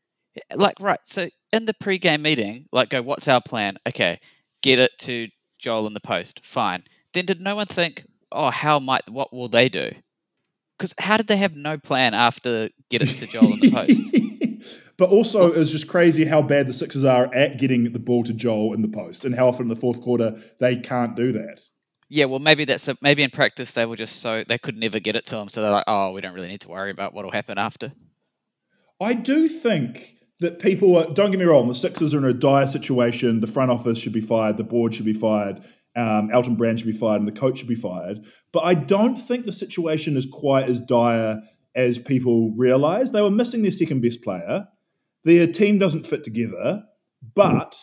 So in the pre-game meeting, go, what's our plan? Okay, get it to Joel in the post. Fine. Then did no one think, what will they do? Because how did they have no plan after get it to Joel in the post? But also, it's just crazy how bad the Sixers are at getting the ball to Joel in the post, and how often in the fourth quarter they can't do that. Yeah, well, maybe maybe in practice they were just they could never get it to him, so they're like, we don't really need to worry about what will happen after. I do think that people don't get me wrong, the Sixers are in a dire situation. The front office should be fired, the board should be fired, Elton Brand should be fired, and the coach should be fired. But I don't think the situation is quite as dire as people realise. They were missing their second best player. Their team doesn't fit together, but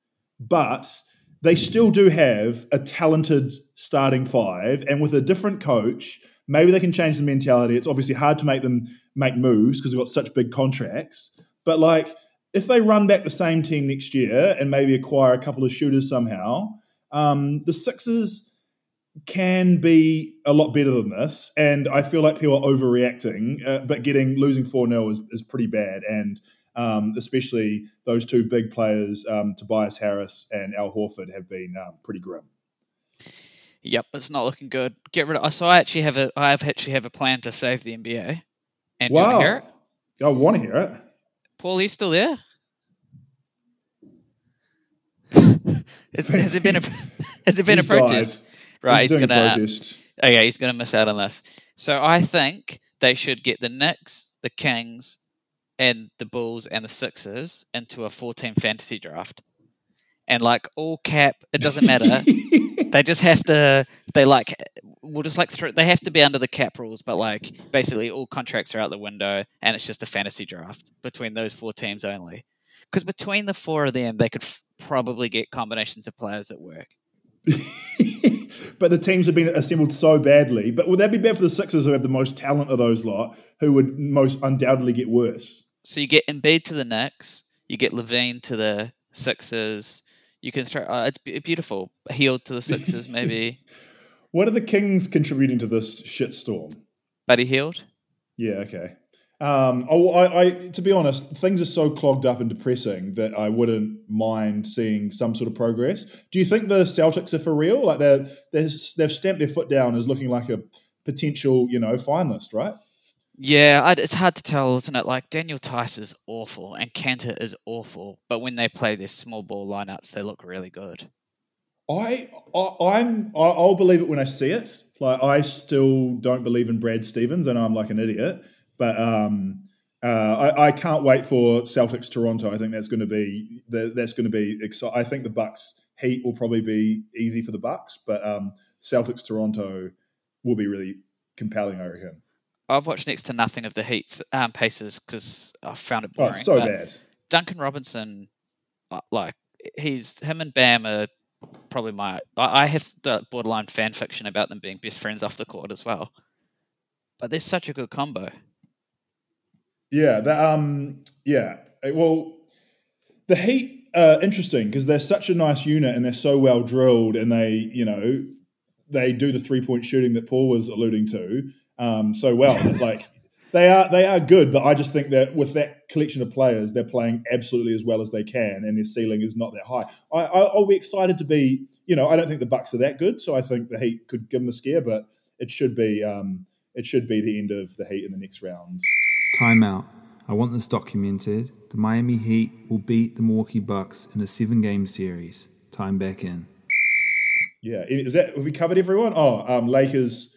they still do have a talented starting five, and with a different coach, maybe they can change the mentality. It's obviously hard to make them make moves because they've got such big contracts. But if they run back the same team next year and maybe acquire a couple of shooters somehow, the Sixers can be a lot better than this. And I feel like people are overreacting, but losing 4-0 is pretty bad. And especially those two big players, Tobias Harris and Al Horford, have been pretty grim. Yep, it's not looking good. Get rid of. So I actually have a plan to save the NBA. And wow, do you want to hear it? I want to hear it. Paul, are you still there? Has it been a protest? Died. Right, he's gonna protest. Okay, he's gonna miss out on this. So I think they should get the Knicks, the Kings, and the Bulls and the Sixers into a 4-team fantasy draft. And all cap, it doesn't matter. They just have to. They have to be under the cap rules, but basically all contracts are out the window, and it's just a fantasy draft between those 4 teams only. Because between the 4 of them, they could probably get combinations of players that work. But the teams have been assembled so badly. But would that be bad for the Sixers, who have the most talent of those lot, who would most undoubtedly get worse? So you get Embiid to the Knicks, you get Levine to the Sixers. You can throw. It's beautiful. Healed to the Sixers, maybe. What are the Kings contributing to this shitstorm? Buddy Hield. Yeah, okay. To be honest, things are so clogged up and depressing that I wouldn't mind seeing some sort of progress. Do you think the Celtics are for real? Like they've stamped their foot down as looking like a potential, finalist, right? Yeah, it's hard to tell, isn't it? Like Daniel Tice is awful and Kanter is awful, but when they play their small ball lineups, they look really good. I'll believe it when I see it. Like I still don't believe in Brad Stevens, and I'm like an idiot. But I can't wait for Celtics Toronto. I think that's going to be exciting. I think the Bucks Heat will probably be easy for the Bucks, but Celtics Toronto will be really compelling, I reckon. I've watched next to nothing of the Heat's Pacers because I found it boring. Oh, it's so bad. Duncan Robinson, him and Bam are probably I have borderline fan fiction about them being best friends off the court as well. But they're such a good combo. Yeah, well, the Heat are interesting because they're such a nice unit and they're so well drilled, and they do the 3-point shooting that Paul was alluding to so well. Like they are good, but I just think that with that collection of players, they're playing absolutely as well as they can, and their ceiling is not that high. I'll be excited to be. I don't think the Bucks are that good, so I think the Heat could give them a scare, but it should be the end of the Heat in the next round. Time out. I want this documented. The Miami Heat will beat the Milwaukee Bucks in a 7-game series. Time back in. Yeah, have we covered everyone? Lakers.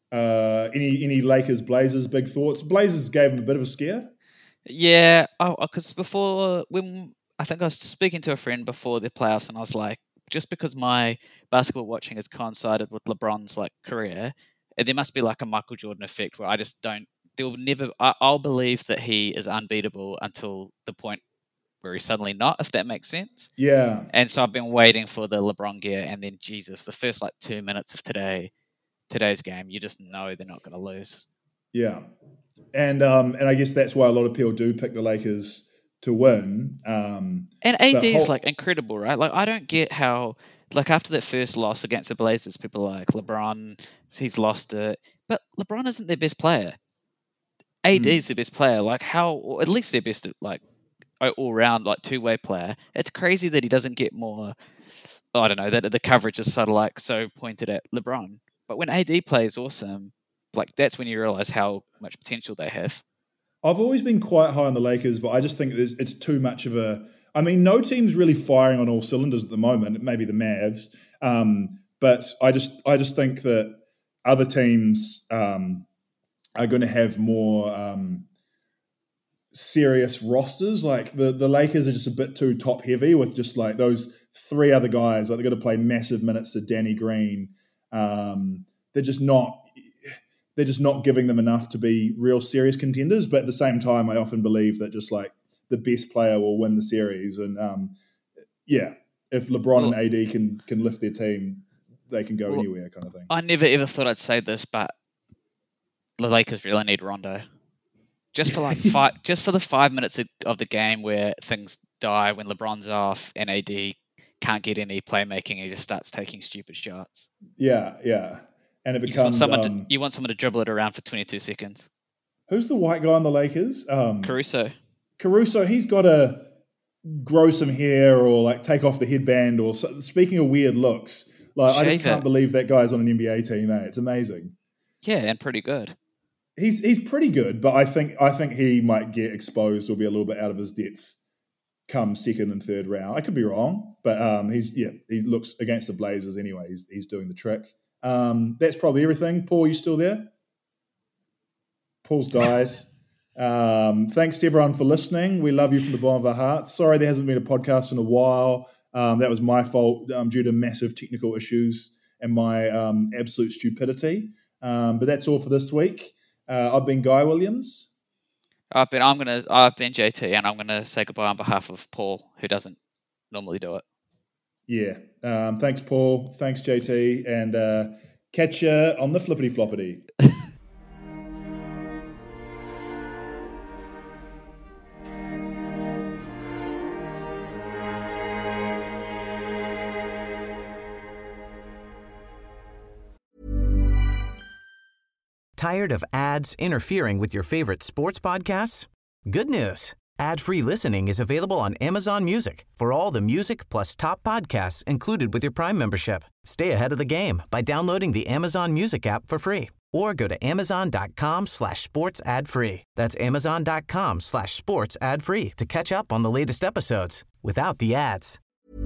Any Lakers Blazers big thoughts? Blazers gave them a bit of a scare. Yeah, because when I think I was speaking to a friend before the playoffs, and I was like, just because my basketball watching has coincided with LeBron's career, there must be like a Michael Jordan effect where I just don't. I'll believe that he is unbeatable until the point where he's suddenly not, if that makes sense. Yeah. And so I've been waiting for the LeBron gear, and then Jesus, the first 2 minutes of today's game, you just know they're not going to lose. Yeah, and I guess that's why a lot of people do pick the Lakers to win. And AD is incredible, right? I don't get how after that first loss against the Blazers, people are like LeBron, he's lost it, but LeBron isn't their best player. AD is the best player. Or at least their best all round two-way player. It's crazy that he doesn't get more. I don't know, that the coverage is sort of so pointed at LeBron. But when AD plays awesome, that's when you realize how much potential they have. I've always been quite high on the Lakers, but I just think it's too much of a. I mean, no team's really firing on all cylinders at the moment. Maybe the Mavs, but I just think that other teams are going to have more serious rosters. The Lakers are just a bit too top heavy with just those 3 other guys. They're going to play massive minutes to Danny Green. They're just not giving them enough to be real serious contenders. But at the same time, I often believe that just the best player will win the series. And if LeBron and AD can lift their team, they can go anywhere, kind of thing. I never ever thought I'd say this, but the Lakers really need Rondo. Just for just for the 5 minutes of the game where things die when LeBron's off and AD can't get any playmaking, he just starts taking stupid shots. Yeah. And it becomes you want someone to dribble it around for 22 seconds. Who's the white guy on the Lakers? Caruso. He's got to grow some hair or take off the headband or speaking of weird looks. I just can't believe that guy's on an NBA team. It's amazing. Yeah, and pretty good. He's pretty good, but I think he might get exposed or be a little bit out of his depth come second and third round. I could be wrong, but he looks against the Blazers anyway. He's doing the trick. That's probably everything. Paul, you still there? Paul's died. Thanks to everyone for listening. We love you from the bottom of our hearts. Sorry there hasn't been a podcast in a while. That was my fault due to massive technical issues and my absolute stupidity. But that's all for this week. I've been Guy Williams. I've been JT, and I'm gonna say goodbye on behalf of Paul, who doesn't normally do it. Yeah. Thanks, Paul. Thanks, JT, and catch you on the flippity floppity. Tired of ads interfering with your favorite sports podcasts? Good news. Ad-free listening is available on Amazon Music for all the music plus top podcasts included with your Prime membership. Stay ahead of the game by downloading the Amazon Music app for free or go to amazon.com/sports ad free. That's amazon.com/sports ad free to catch up on the latest episodes without the ads.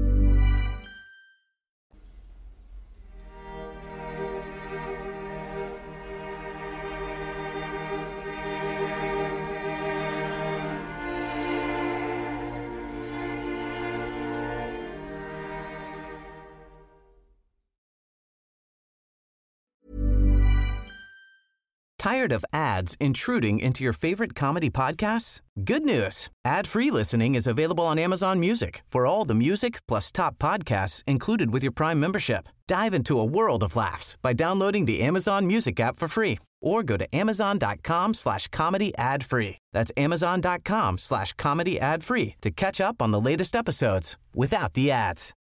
Tired of ads intruding into your favorite comedy podcasts? Good news. Ad-free listening is available on Amazon Music for all the music plus top podcasts included with your Prime membership. Dive into a world of laughs by downloading the Amazon Music app for free or go to amazon.com/comedy ad free. That's amazon.com/comedy ad free to catch up on the latest episodes without the ads.